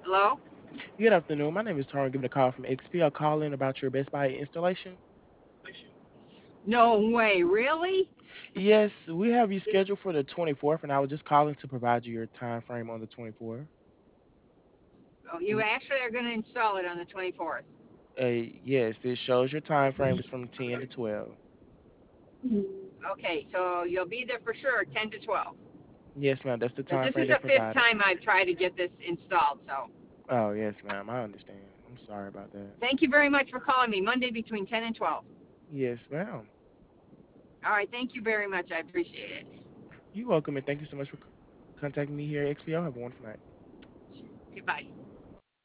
Hello? Good afternoon. My name is Tara. Giving a call from XP. I'll call in about your Best Buy installation. No way, really? Yes, we have you scheduled for the 24th, and I was just calling to provide you your time frame on the 24th. Oh, you actually are going to install it on the 24th. Yes, it shows your time frame is from 10 to 12. Okay, so you'll be there for sure 10 to 12. Yes, ma'am. That's the Because time this frame is they the fifth provided. time I've tried to get this installed. So Oh, yes, ma'am. I understand. I'm sorry about that. thank you very much for calling me Monday between 10 and 12. Yes, ma'am. All right, thank you very much. I appreciate it. You're welcome, and thank you so much for contacting me here at XPO. Have a wonderful night. Goodbye.